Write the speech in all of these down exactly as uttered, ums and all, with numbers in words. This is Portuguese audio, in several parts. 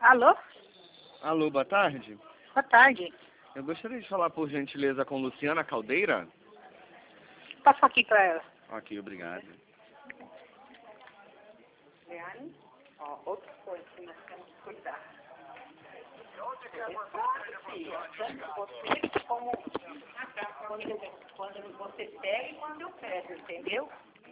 Alô? Alô, boa tarde. Boa tarde. Eu gostaria de falar, por gentileza, com Luciana Caldeira. Passa aqui pra ela. Ok, obrigado. Leane, ó, outra coisa que nós temos que cuidar. Você, como, quando, quando você pega e quando eu pego, entendeu?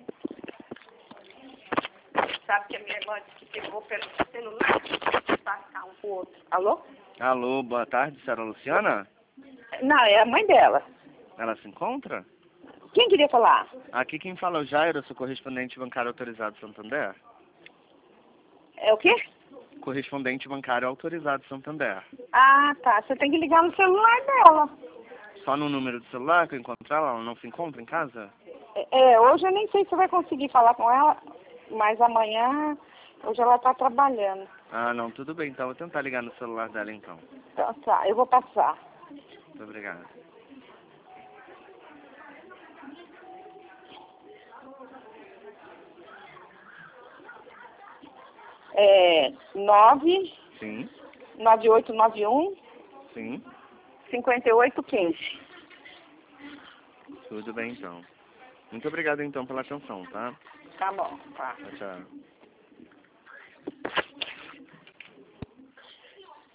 Sabe que a minha irmã disse que pegou pelo celular, passar um pro outro. Alô? Alô, boa tarde, senhora Luciana? Não, é a mãe dela. Ela se encontra? Quem queria falar? Aqui quem fala é o Jairo, sou correspondente bancário autorizado Santander. É o quê? Correspondente bancário autorizado Santander. Ah, tá. Você tem que ligar no celular dela. Só no número do celular que eu encontro ela? Ela não se encontra em casa? É, hoje eu nem sei se você vai conseguir falar com ela, mas amanhã, hoje ela tá trabalhando. Ah, não, tudo bem, então vou tentar ligar no celular dela então. Então tá, eu vou passar. Muito obrigado. É nove Sim, nove oito nove um sim, cinco oito um cinco. tudo bem então. Muito obrigado então pela atenção, tá? Tá bom, tá. Tchau, tchau.